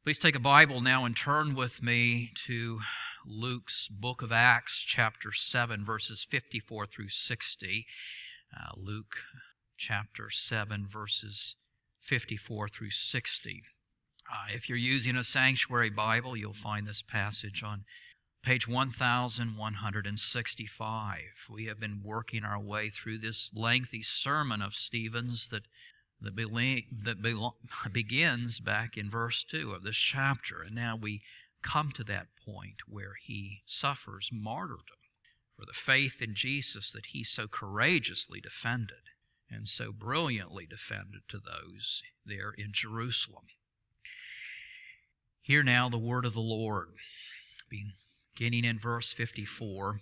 Please take a Bible now and turn with me to Luke's book of Acts, chapter 7, verses 54 through 60. Luke chapter 7, verses 54 through 60. If you're using a sanctuary Bible, you'll find this passage on page 1165. We have been working our way through this lengthy sermon of Stephen's that begins back in verse 2 of this chapter. And now we come to that point where he suffers martyrdom for the faith in Jesus that he so courageously defended and so brilliantly defended to those there in Jerusalem. Hear now the word of the Lord, beginning in verse 54.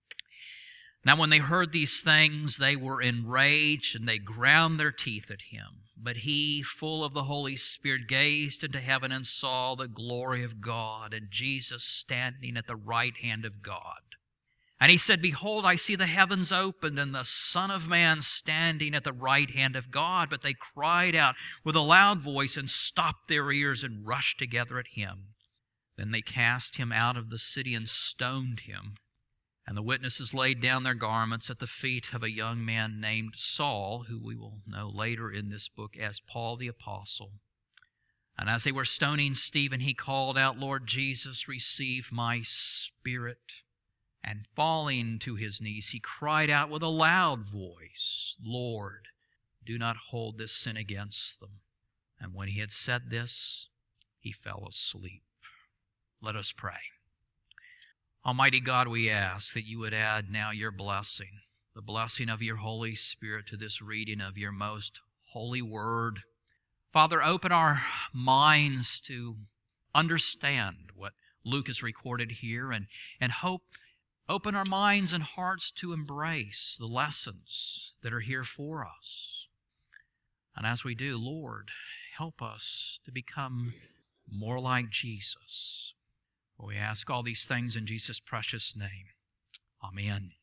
Now when they heard these things, they were enraged, and they ground their teeth at him. But he, full of the Holy Spirit, gazed into heaven and saw the glory of God, and Jesus standing at the right hand of God. And he said, Behold, I see the heavens opened, and the Son of Man standing at the right hand of God. But they cried out with a loud voice, and stopped their ears, and rushed together at him. Then they cast him out of the city, and stoned him. And the witnesses laid down their garments at the feet of a young man named Saul, who we will know later in this book as Paul the Apostle. And as they were stoning Stephen, he called out, Lord Jesus, receive my spirit. And falling to his knees, he cried out with a loud voice, Lord, do not hold this sin against them. And when he had said this, he fell asleep. Let us pray. Almighty God, we ask that you would add now your blessing, the blessing of your Holy Spirit to this reading of your most holy word. Father, open our minds to understand what Luke has recorded here and open our minds and hearts to embrace the lessons that are here for us. And as we do, Lord, help us to become more like Jesus. We ask all these things in Jesus' precious name. Amen.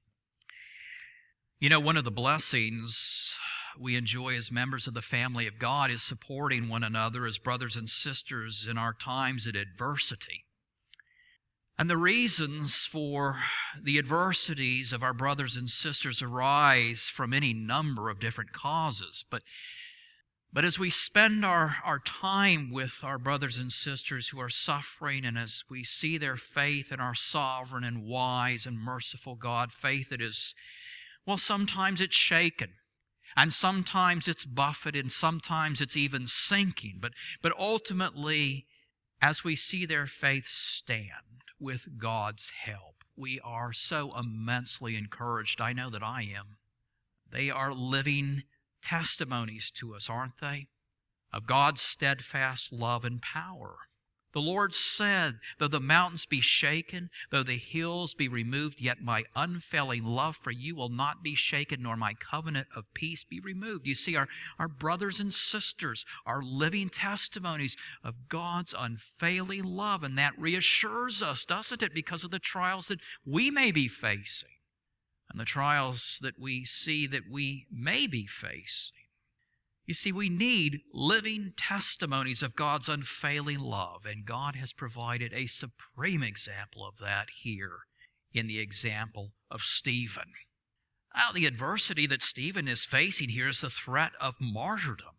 You know, one of the blessings we enjoy as members of the family of God is supporting one another as brothers and sisters in our times of adversity. And the reasons for the adversities of our brothers and sisters arise from any number of different causes. But as we spend our time with our brothers and sisters who are suffering, and as we see their faith in our sovereign and wise and merciful God, faith that is, well, sometimes it's shaken, and sometimes it's buffeted, and sometimes it's even sinking. But ultimately, as we see their faith stand with God's help, we are so immensely encouraged. I know that I am. They are living testimonies to us, aren't they? Of God's steadfast love and power. The Lord said, though the mountains be shaken, though the hills be removed, yet my unfailing love for you will not be shaken, nor my covenant of peace be removed. You see, our brothers and sisters are living testimonies of God's unfailing love, and that reassures us, doesn't it, because of the trials that we may be facing and the trials that we see that we may be facing. You see, we need living testimonies of God's unfailing love, and God has provided a supreme example of that here in the example of Stephen. Now, the adversity that Stephen is facing here is the threat of martyrdom.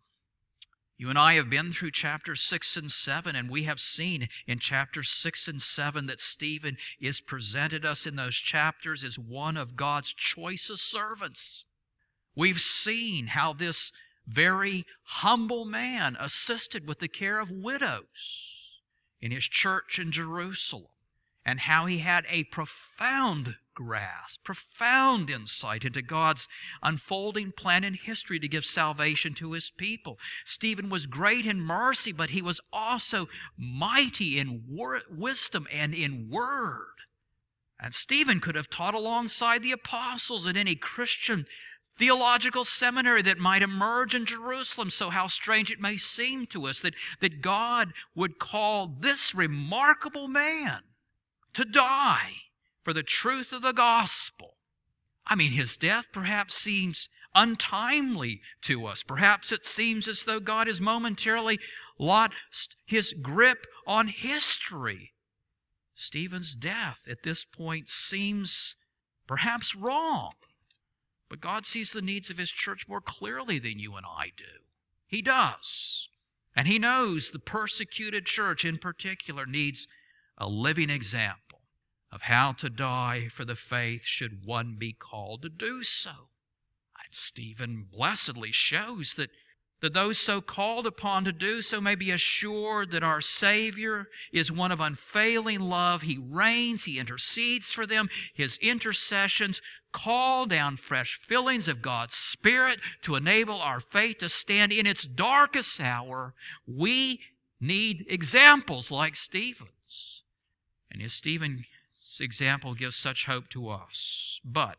You and I have been through chapters 6 and 7, and we have seen in chapters 6 and 7 that Stephen is presented us in those chapters as one of God's choicest servants. We've seen how this very humble man assisted with the care of widows in his church in Jerusalem, and how he had a profound grasp, profound insight into God's unfolding plan in history to give salvation to his people. Stephen was great in mercy, but he was also mighty in wisdom and in word. And Stephen could have taught alongside the apostles in any Christian theological seminary that might emerge in Jerusalem. So how strange it may seem to us that God would call this remarkable man to die for the truth of the gospel. I mean, his death perhaps seems untimely to us. Perhaps it seems as though God has momentarily lost his grip on history. Stephen's death at this point seems perhaps wrong, but God sees the needs of His church more clearly than you and I do. He does. And He knows the persecuted church in particular needs a living example of how to die for the faith should one be called to do so. And Stephen blessedly shows that those so called upon to do so may be assured that our Savior is one of unfailing love. He reigns, He intercedes for them. His intercessions call down fresh fillings of God's Spirit to enable our faith to stand in its darkest hour. We need examples like Stephen's. And his Stephen's example gives such hope to us. But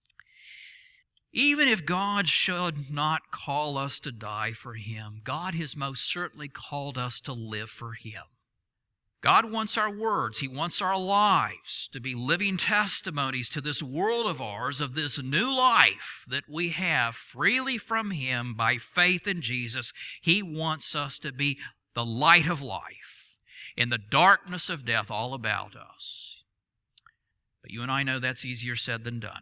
even if God should not call us to die for Him, God has most certainly called us to live for Him. God wants our words, He wants our lives to be living testimonies to this world of ours, of this new life that we have freely from Him by faith in Jesus. He wants us to be the light of life in the darkness of death all about us. But you and I know that's easier said than done.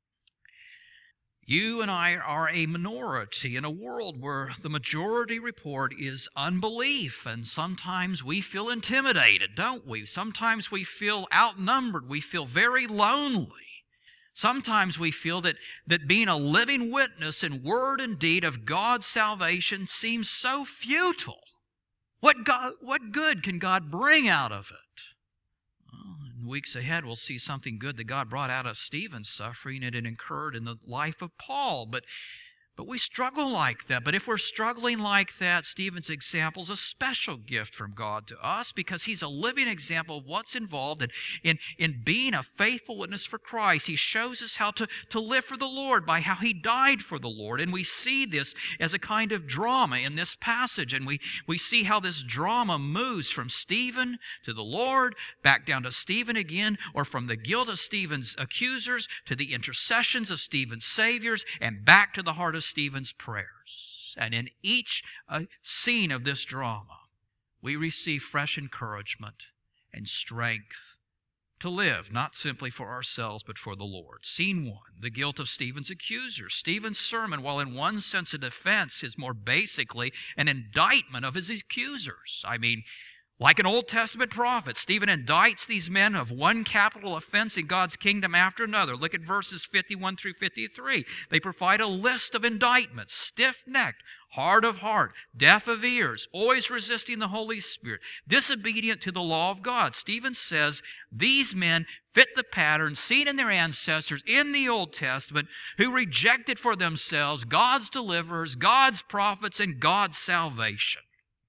You and I are a minority in a world where the majority report is unbelief, and sometimes we feel intimidated, don't we? Sometimes we feel outnumbered. We feel very lonely. Sometimes we feel that being a living witness in word and deed of God's salvation seems so futile. What good can God bring out of it? Well, in weeks ahead, we'll see something good that God brought out of Stephen's suffering and it incurred in the life of Paul. But we struggle like that. But if we're struggling like that, Stephen's example is a special gift from God to us because he's a living example of what's involved in being a faithful witness for Christ. He shows us how to live for the Lord by how he died for the Lord. And we see this as a kind of drama in this passage. And we see how this drama moves from Stephen to the Lord, back down to Stephen again, or from the guilt of Stephen's accusers to the intercessions of Stephen's saviors, and back to the heart of Stephen's prayers. And in each scene of this drama, we receive fresh encouragement and strength to live, not simply for ourselves, but for the Lord. Scene 1, the guilt of Stephen's accusers. Stephen's sermon, while in one sense a defense, is more basically an indictment of his accusers. I mean, like an Old Testament prophet, Stephen indicts these men of one capital offense in God's kingdom after another. Look at verses 51 through 53. They provide a list of indictments: stiff-necked, hard of heart, deaf of ears, always resisting the Holy Spirit, disobedient to the law of God. Stephen says these men fit the pattern seen in their ancestors in the Old Testament, who rejected for themselves God's deliverers, God's prophets, and God's salvation.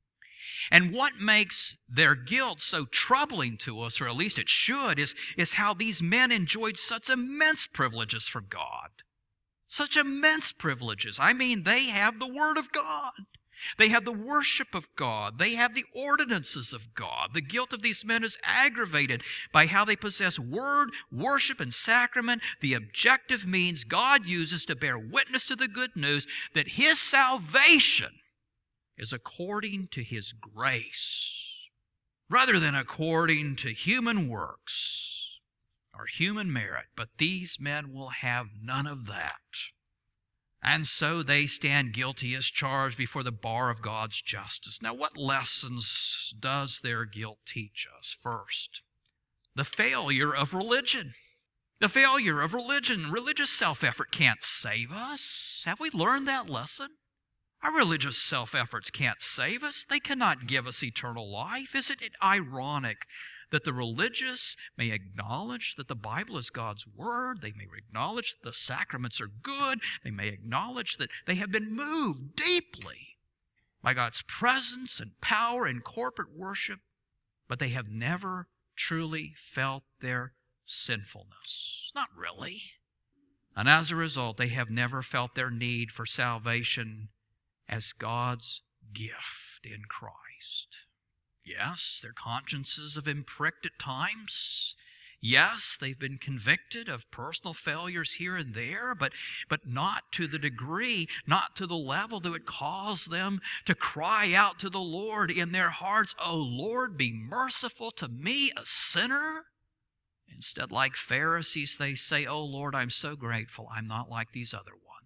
And what makes their guilt so troubling to us, or at least it should, is how these men enjoyed such immense privileges from God. Such immense privileges. I mean, they have the Word of God. They have the worship of God. They have the ordinances of God. The guilt of these men is aggravated by how they possess word, worship, and sacrament, the objective means God uses to bear witness to the good news that His salvation is according to His grace, rather than according to human works or human merit. But these men will have none of that. And so they stand guilty as charged before the bar of God's justice. Now, what lessons does their guilt teach us? First, the failure of religion. The failure of religion. Religious self-effort can't save us. Have we learned that lesson? Our religious self-efforts can't save us. They cannot give us eternal life. Isn't it ironic that the religious may acknowledge that the Bible is God's Word? They may acknowledge that the sacraments are good. They may acknowledge that they have been moved deeply by God's presence and power in corporate worship, but they have never truly felt their sinfulness. Not really. And as a result, they have never felt their need for salvation as God's gift in Christ. Yes, their consciences have been pricked at times. Yes, they've been convicted of personal failures here and there, but not to the degree, not to the level that would cause them to cry out to the Lord in their hearts, "Oh Lord, be merciful to me, a sinner." Instead, like Pharisees, they say, "Oh Lord, I'm so grateful I'm not like these other ones."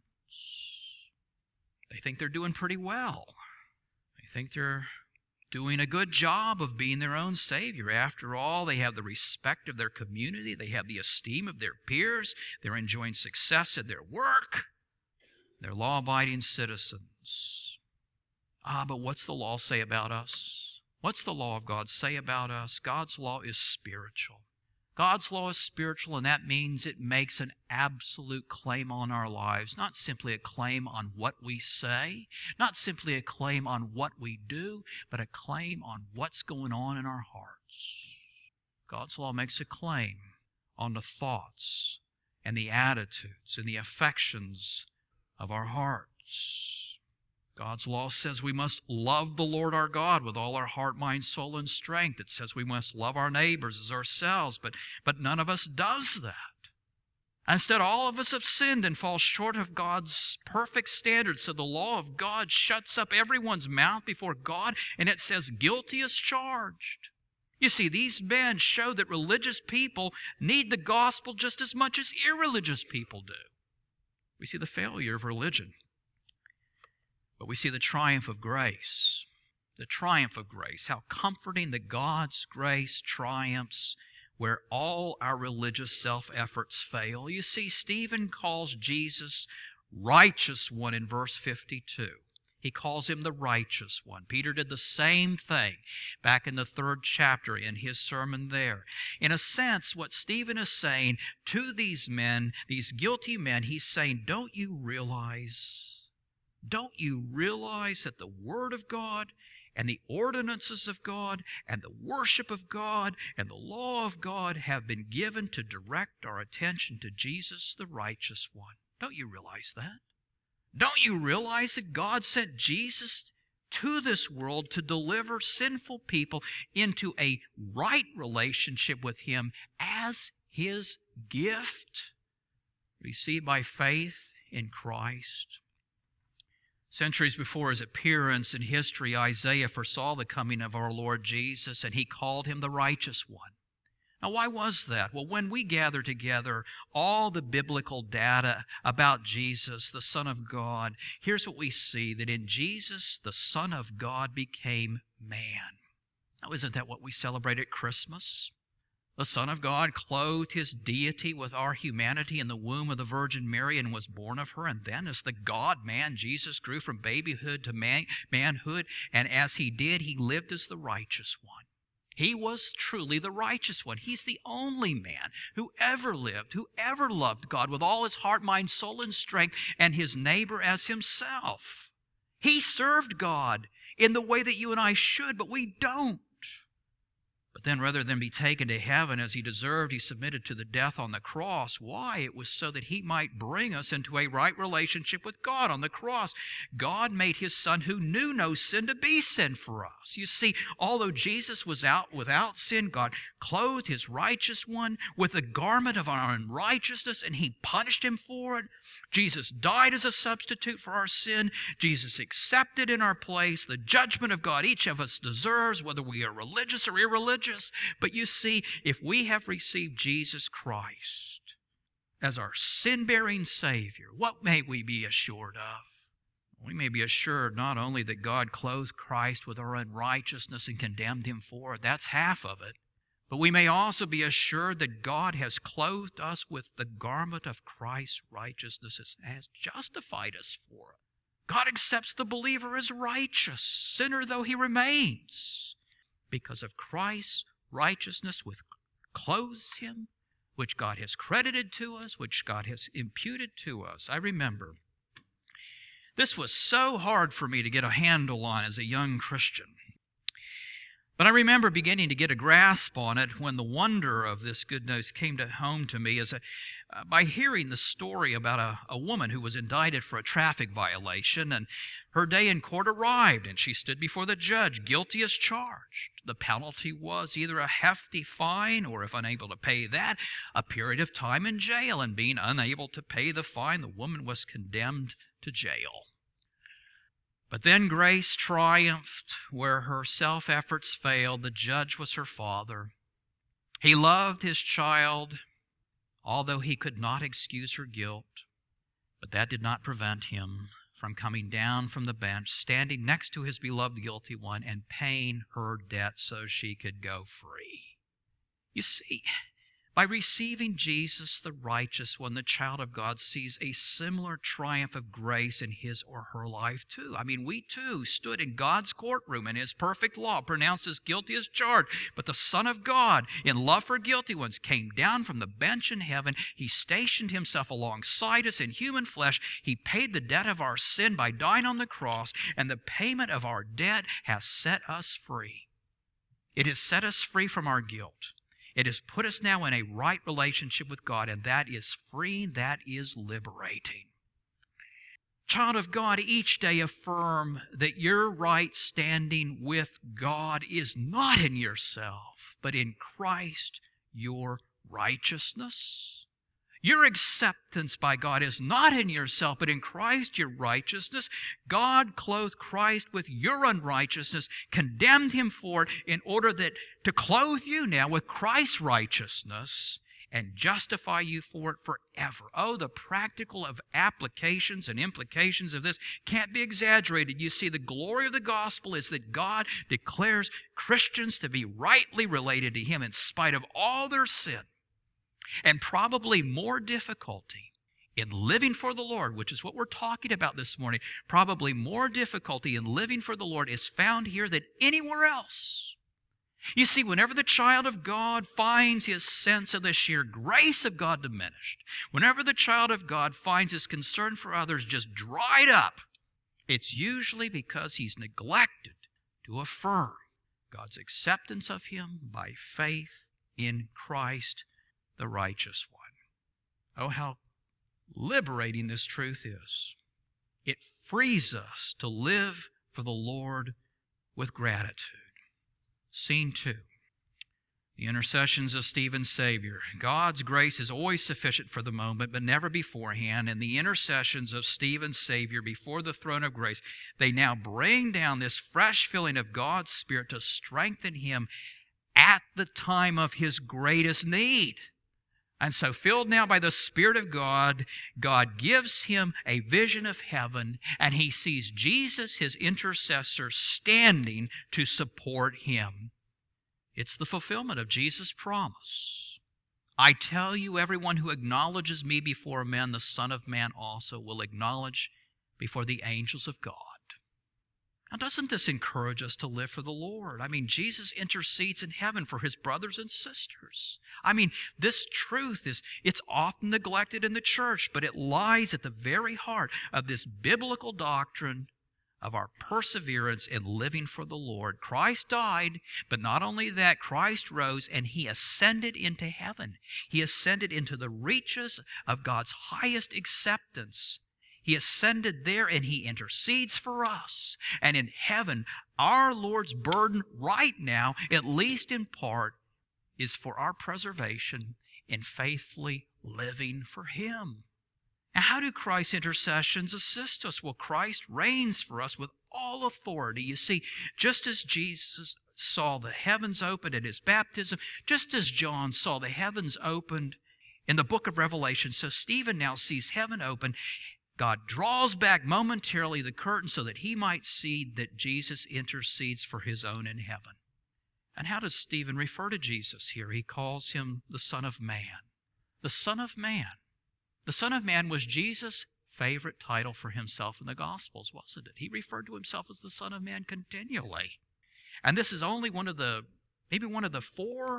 They think they're doing pretty well. They think they're doing a good job of being their own Savior. After all, they have the respect of their community. They have the esteem of their peers. They're enjoying success at their work. They're law-abiding citizens. But what's the law say about us? What's the law of God say about us? God's law is spiritual. God's law is spiritual, and that means it makes an absolute claim on our lives, not simply a claim on what we say, not simply a claim on what we do, but a claim on what's going on in our hearts. God's law makes a claim on the thoughts and the attitudes and the affections of our hearts. God's law says we must love the Lord our God with all our heart, mind, soul, and strength. It says we must love our neighbors as ourselves, but none of us does that. Instead, all of us have sinned and fall short of God's perfect standard. So the law of God shuts up everyone's mouth before God, and it says guilty as charged. You see, these men show that religious people need the gospel just as much as irreligious people do. We see the failure of religion, but we see the triumph of grace. The triumph of grace. How comforting that God's grace triumphs where all our religious self-efforts fail. You see, Stephen calls Jesus righteous one in verse 52. He calls him the righteous one. Peter did the same thing back in the 3rd chapter in his sermon there. In a sense, what Stephen is saying to these men, these guilty men, he's saying, don't you realize that the Word of God and the ordinances of God and the worship of God and the law of God have been given to direct our attention to Jesus, the righteous one? Don't you realize that? Don't you realize that God sent Jesus to this world to deliver sinful people into a right relationship with Him as His gift, received by faith in Christ? Centuries before His appearance in history, Isaiah foresaw the coming of our Lord Jesus, and he called Him the righteous one. Now, why was that? Well, when we gather together all the biblical data about Jesus, the Son of God, here's what we see, that in Jesus, the Son of God became man. Now, isn't that what we celebrate at Christmas? The Son of God clothed His deity with our humanity in the womb of the Virgin Mary and was born of her. And then as the God-man, Jesus grew from babyhood to manhood. And as He did, He lived as the righteous one. He was truly the righteous one. He's the only man who ever lived, who ever loved God with all his heart, mind, soul, and strength, and his neighbor as himself. He served God in the way that you and I should, but we don't. But then rather than be taken to heaven as He deserved, He submitted to the death on the cross. Why? It was so that He might bring us into a right relationship with God on the cross. God made His Son who knew no sin to be sin for us. You see, although Jesus was out without sin, God clothed His righteous one with the garment of our unrighteousness, and He punished Him for it. Jesus died as a substitute for our sin. Jesus accepted in our place the judgment of God each of us deserves, whether we are religious or irreligious. But you see, if we have received Jesus Christ as our sin-bearing Savior, what may we be assured of? We may be assured not only that God clothed Christ with our unrighteousness and condemned Him for it, that's half of it, but we may also be assured that God has clothed us with the garment of Christ's righteousness, has justified us for it. God accepts the believer as righteous, sinner though he remains, because of Christ's righteousness which clothes him, which God has credited to us, which God has imputed to us. I remember this was so hard for me to get a handle on as a young Christian. But I remember beginning to get a grasp on it when the wonder of this good news came home to me by hearing the story about a woman who was indicted for a traffic violation, and her day in court arrived, and she stood before the judge, guilty as charged. The penalty was either a hefty fine, or if unable to pay that, a period of time in jail. And being unable to pay the fine, the woman was condemned to jail. But then grace triumphed where her self-efforts failed. The judge was her father. He loved his child, although he could not excuse her guilt. But that did not prevent him from coming down from the bench, standing next to his beloved guilty one, and paying her debt so she could go free. You see, by receiving Jesus, the righteous one, the child of God sees a similar triumph of grace in his or her life too. I mean, we too stood in God's courtroom and his perfect law pronounced us guilty as charged. But the Son of God, in love for guilty ones, came down from the bench in heaven. He stationed himself alongside us in human flesh. He paid the debt of our sin by dying on the cross, and the payment of our debt has set us free. It has set us free from our guilt. It has put us now in a right relationship with God, and that is freeing, that is liberating. Child of God, each day affirm that your right standing with God is not in yourself, but in Christ, your righteousness. Your acceptance by God is not in yourself, but in Christ your righteousness. God clothed Christ with your unrighteousness, condemned him for it in order that to clothe you now with Christ's righteousness and justify you for it forever. Oh, the practical of applications and implications of this can't be exaggerated. You see, the glory of the gospel is that God declares Christians to be rightly related to him in spite of all their sin. And probably more difficulty in living for the Lord, which is what we're talking about this morning, probably more difficulty in living for the Lord is found here than anywhere else. You see, whenever the child of God finds his sense of the sheer grace of God diminished, whenever the child of God finds his concern for others just dried up, it's usually because he's neglected to affirm God's acceptance of him by faith in Christ, the righteous one. Oh, how liberating this truth is. It frees us to live for the Lord with gratitude. Scene 2. The intercessions of Stephen's Savior. God's grace is always sufficient for the moment, but never beforehand. And the intercessions of Stephen's Savior before the throne of grace, they now bring down this fresh filling of God's Spirit to strengthen him at the time of his greatest need. And so, filled now by the Spirit of God, God gives him a vision of heaven, and he sees Jesus, his intercessor, standing to support him. It's the fulfillment of Jesus' promise. I tell you, everyone who acknowledges me before men, the Son of Man also will acknowledge before the angels of God. Now, doesn't this encourage us to live for the Lord? I mean, Jesus intercedes in heaven for his brothers and sisters. I mean, this truth it's often neglected in the church, but it lies at the very heart of this biblical doctrine of our perseverance in living for the Lord. Christ died, but not only that, Christ rose and he ascended into heaven. He ascended into the reaches of God's highest acceptance. He ascended there and he intercedes for us. And in heaven, our Lord's burden right now, at least in part, is for our preservation in faithfully living for him. Now, how do Christ's intercessions assist us? Well, Christ reigns for us with all authority. You see, just as Jesus saw the heavens opened at his baptism, just as John saw the heavens opened in the book of Revelation, so Stephen now sees heaven open. God draws back momentarily the curtain so that he might see that Jesus intercedes for his own in heaven. And how does Stephen refer to Jesus here? He calls him the Son of Man. The Son of Man. The Son of Man was Jesus' favorite title for himself in the Gospels, wasn't it? He referred to himself as the Son of Man continually. And this is only maybe one of the 4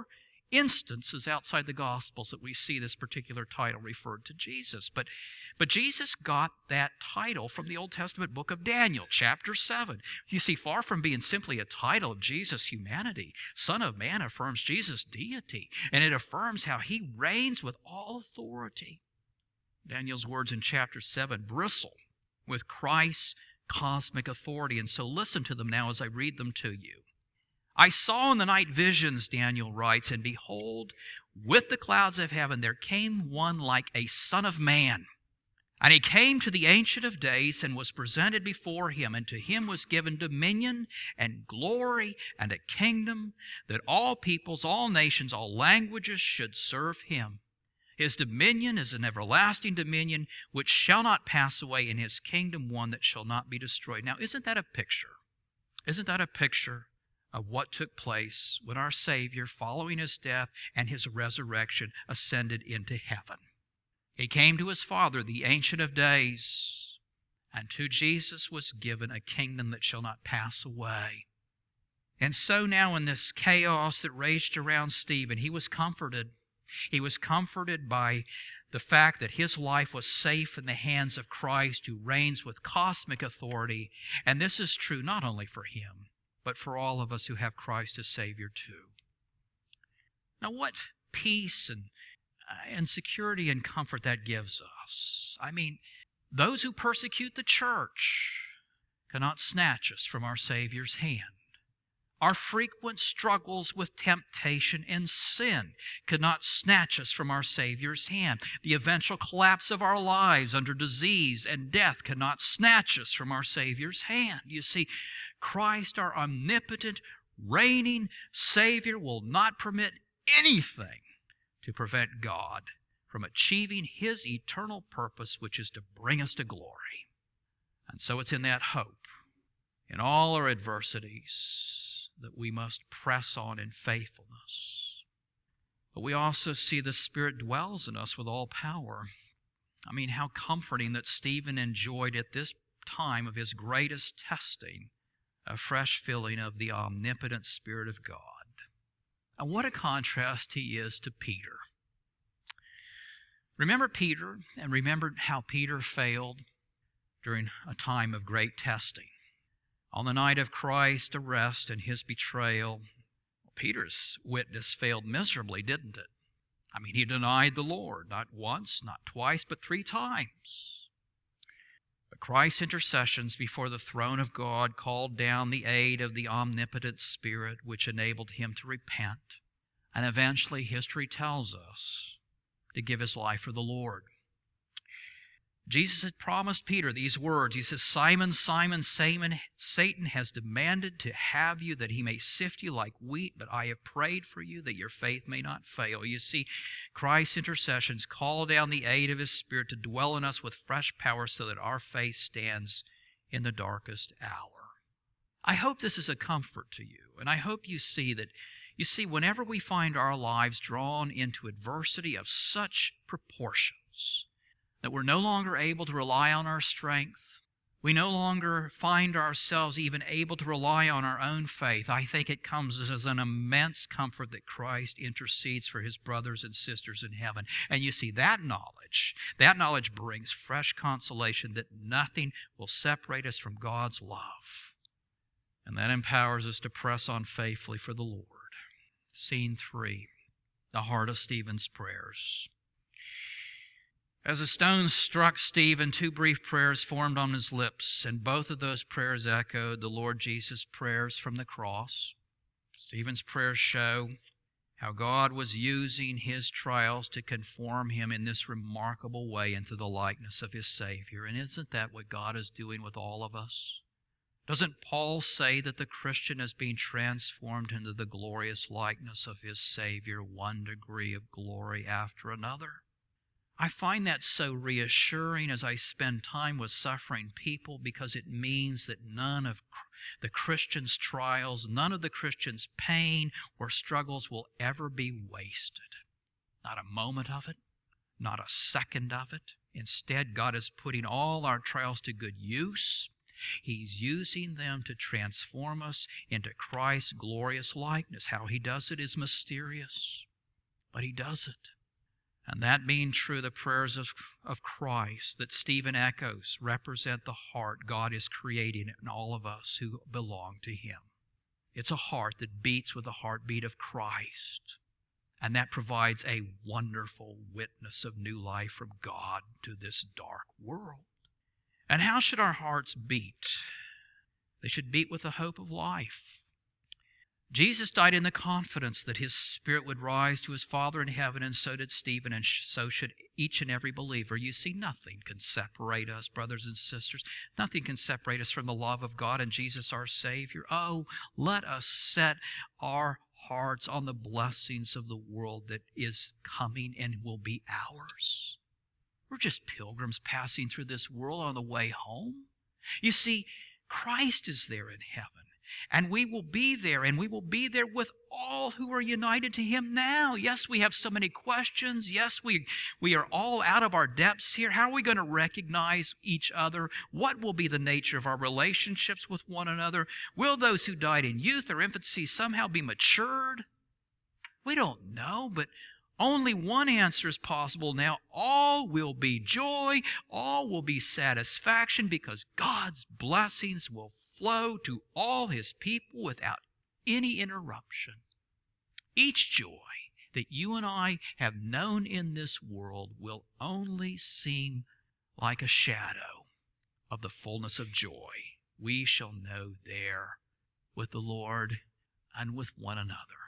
instances outside the Gospels that we see this particular title referred to Jesus. But Jesus got that title from the Old Testament book of Daniel, chapter 7. You see, far from being simply a title of Jesus' humanity, Son of Man affirms Jesus' deity, and it affirms how he reigns with all authority. Daniel's words in chapter 7 bristle with Christ's cosmic authority, and so listen to them now as I read them to you. I saw in the night visions, Daniel writes, and behold, with the clouds of heaven there came one like a son of man. And he came to the Ancient of Days and was presented before him, and to him was given dominion and glory and a kingdom, that all peoples, all nations, all languages should serve him. His dominion is an everlasting dominion which shall not pass away, in his kingdom one that shall not be destroyed. Now, isn't that a picture? Isn't that a picture of what took place when our Savior, following his death and his resurrection, ascended into heaven? He came to his Father, the Ancient of Days, and to Jesus was given a kingdom that shall not pass away. And so now in this chaos that raged around Stephen, he was comforted. He was comforted by the fact that his life was safe in the hands of Christ, who reigns with cosmic authority. And this is true not only for him, but for all of us who have Christ as Savior too. Now, what peace and security and comfort that gives us. I mean, those who persecute the church cannot snatch us from our Savior's hand. Our frequent struggles with temptation and sin could not snatch us from our Savior's hand. The eventual collapse of our lives under disease and death cannot snatch us from our Savior's hand. You see, Christ, our omnipotent, reigning Savior, will not permit anything to prevent God from achieving his eternal purpose, which is to bring us to glory. And so it's in that hope, in all our adversities, that we must press on in faithfulness. But we also see the Spirit dwells in us with all power. I mean, how comforting that Stephen enjoyed at this time of his greatest testing a fresh filling of the omnipotent Spirit of God. And what a contrast he is to Peter. Remember Peter, and remember how Peter failed during a time of great testing. On the night of Christ's arrest and his betrayal, Peter's witness failed miserably, didn't it? I mean, he denied the Lord, not once, not twice, but 3 times. But Christ's intercessions before the throne of God called down the aid of the omnipotent Spirit, which enabled him to repent. And eventually, history tells us, to give his life for the Lord. Jesus had promised Peter these words. He says, Simon, Simon, Satan has demanded to have you that he may sift you like wheat, but I have prayed for you that your faith may not fail. You see, Christ's intercessions call down the aid of his Spirit to dwell in us with fresh power so that our faith stands in the darkest hour. I hope this is a comfort to you, and I hope you see that, whenever we find our lives drawn into adversity of such proportions, that we're no longer able to rely on our strength. We no longer find ourselves even able to rely on our own faith. I think it comes as an immense comfort that Christ intercedes for his brothers and sisters in heaven. And you see, that knowledge brings fresh consolation that nothing will separate us from God's love. And that empowers us to press on faithfully for the Lord. Scene 3, the heart of Stephen's prayers. As the stones struck Stephen, 2 brief prayers formed on his lips, and both of those prayers echoed the Lord Jesus' prayers from the cross. Stephen's prayers show how God was using his trials to conform him in this remarkable way into the likeness of his Savior. And isn't that what God is doing with all of us? Doesn't Paul say that the Christian is being transformed into the glorious likeness of his Savior, one degree of glory after another? I find that so reassuring as I spend time with suffering people, because it means that none of the Christian's trials, none of the Christian's pain or struggles will ever be wasted. Not a moment of it, not a second of it. Instead, God is putting all our trials to good use. He's using them to transform us into Christ's glorious likeness. How he does it is mysterious. but he does it. And that being true, the prayers of Christ that Stephen echoes represent the heart God is creating in all of us who belong to him. It's a heart that beats with the heartbeat of Christ. And that provides a wonderful witness of new life from God to this dark world. And how should our hearts beat? They should beat with the hope of life. Jesus died in the confidence that his spirit would rise to his Father in heaven, and so did Stephen, and so should each and every believer. You see, nothing can separate us, brothers and sisters. Nothing can separate us from the love of God and Jesus our Savior. Oh, let us set our hearts on the blessings of the world that is coming and will be ours. We're just pilgrims passing through this world on the way home. You see, Christ is there in heaven. And we will be there, and we will be there with all who are united to him now. Yes, we have so many questions. Yes, we are all out of our depths here. How are we going to recognize each other? What will be the nature of our relationships with one another? Will those who died in youth or infancy somehow be matured? We don't know, but only one answer is possible now. All will be joy. All will be satisfaction, because God's blessings will flow to all his people without any interruption. Each joy that you and I have known in this world will only seem like a shadow of the fullness of joy we shall know there with the Lord and with one another.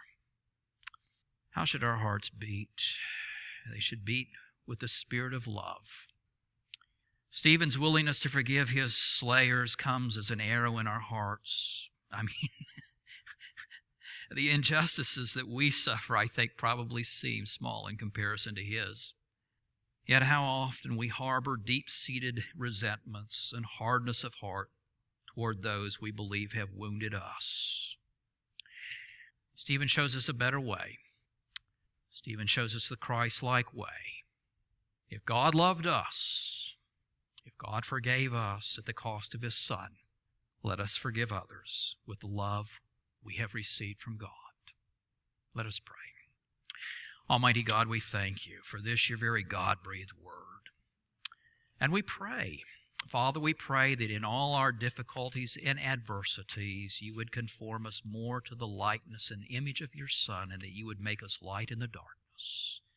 How should our hearts beat? They should beat with the spirit of love. Stephen's willingness to forgive his slayers comes as an arrow in our hearts. I mean, the injustices that we suffer, I think, probably seem small in comparison to his. Yet how often we harbor deep-seated resentments and hardness of heart toward those we believe have wounded us. Stephen shows us a better way. Stephen shows us the Christ-like way. If God loved us, if God forgave us at the cost of his Son, let us forgive others with the love we have received from God. Let us pray. Almighty God, we thank you for this, your very God-breathed word. And we pray, Father, we pray that in all our difficulties and adversities, you would conform us more to the likeness and image of your Son, and that you would make us light in the darkness.